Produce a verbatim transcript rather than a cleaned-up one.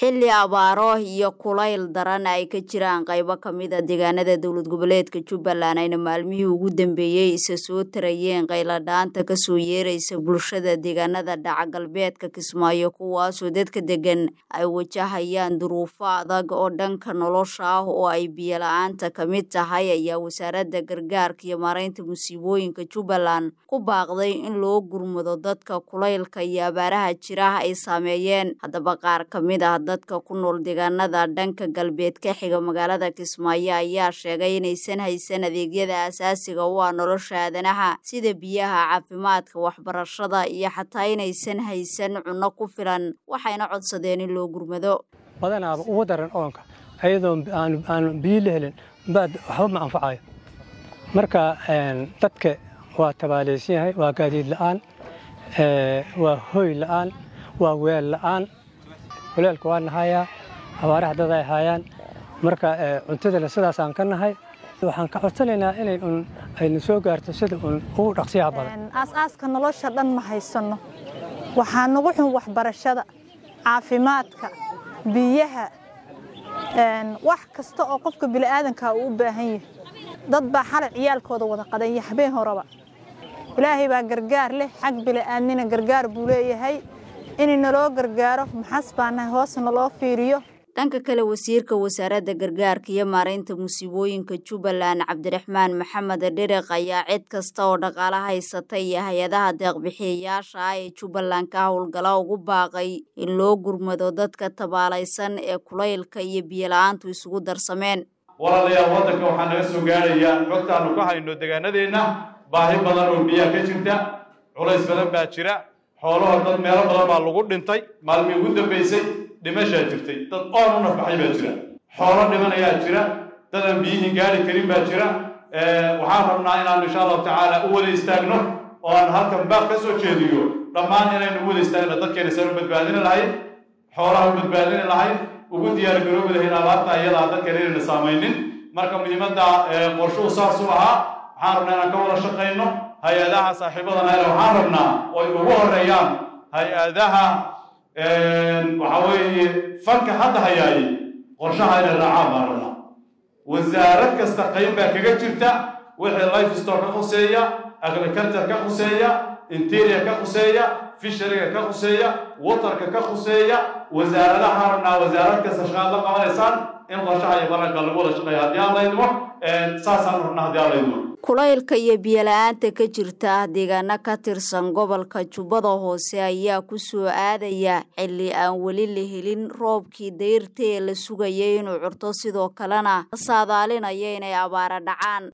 xilli abaaro iyo kulayl daran ay ka jiraan qaybo kamid ah deegaanada dowlad goboleedka Jubbaland ayna maalmihii ugu dambeeyay isa soo tarayeen qayladhaanta ka soo yeeraysa bulshada deegaanada dhaca galbeedka Kismaayo kuwaasoo dadka degan ay wajahayaan duruufo adag oo dhanka nolosha ah oo ay biyo la'aanta kamid tahay ayaa wasaaradda gargaarka iyo maareynta musiibooyinka Jubbaland ku baaqday in loo gurmado dadka kulaylka iyo abaaraha jira ay saameeyeen haddaba qaar kamid ah dadka ku nool deegaanada dhanka galbeed ka xiga magaalada Kismaayo ayaa sheegay inaysan haysan adeegyada aasaasiga u ah nolosha aadanaha sida biyaha, caafimaadka, waxbarashada iyo xataa inaysan haysan cunno ku filan waxayna codsadeen in loo gurmado badanaaba ugu daran oonka ayadoo aan aan biyo la helin baad waxba ma anfacayo marka dadka waa tabaaleysan yahay waa gaadiid la'aan ee waa hoy la'aan waa weel la'aan kuleelku waa nahayaa abaaraha dad ay hayaan marka cuntada sidaas aan ka nahay waxaan ka codsanaynaa inay un ay soo gaarto sida un ugu dhaqsiyaha badan aasaaska nolosha dhan ma haysano waxaa nagu xun waxbarashada caafimaadka biyaha wax kasta oo qofka bini'aadanka uu u baahan yahay dad baa xalay ciyaalkooda wada qadan habeen horeba ilaahay baa gargaar leh xag bini'aadnina gargaar buu leeyahay in naloo gargaaro maxas baana hoos naloo fiiriyo dhanka kale wasiirka wasaaradda gargaarka iyo maareynta musiibooyinka Jubbaland Cabdiraxmaan Maxamed Dhiriq ayaa cid kasta oo dhaqaale haysata iyo hay'adaha deeq-bixiyeyaasha ah ee Jubbaland ka howlgala ugu baaqay in loo gurmado dadka tabaalaysan ee kulaylka iyo biyo la'aantu isugu darsameen walaalayaal waddanka waxaa naga soo gaaraya xogtaanu ka hayno deegaanadeena baahi badan oo biyo ka jirta culays badan baa jira xoolaha dad meelo badan baa lagu dhintay maalmii ugu dambeysay dhimashaa jirtay dad oon u nafbaxay baa jira xoolo dhimanayaa jira dad aan biyihii gaari karin baa jira waxaan rabnaa inaan insha allahu tacaala u wada istaagno oo aan halkan baaq ka soo jeediyo dhammaan inaynu u wada istaagno dadkeena saan u badbaadini lahayd xoolaha u badbaadini lahayd ugu diyaargaroobi lahayn abaarta iyadaa dadkeena inayna saamaynin marka muhiimadda qorshuhu saas u ahaa waxaan rabnaa inaan ka wada shaqayno hay-adaha saaxiibadana waxaan rabnaa oo ay ugu horeeyaan hay-adaha waxa weeye fanka hadda hayaayay qorshaha inay raacaan baan rabnaa wasaarad kasta qayb baa kaga jirta wixii livestock ka khuseeya agriculture ka khuseeya interior ka khuseeya fisheryga ka khuseeya waterka ka khuseeya wasaaradaha rabnaa wasaarad kasta shaqaad la qabanaysaan in qorshaha iyo baranka lagu wada shaqeeyo haddii aan laydmo saasaan rabnaa haddii aan laydmo kulaylka iyo biyo la'aanta ka jirta deegaano ka tirsan gobolka Jubbada Hoose ayaa ku soo aadaya xilli aan weli la helin roobkii dayrta ee la sugayay inuu curto sidoo kalena saadaalinaya inay abaara dhacaan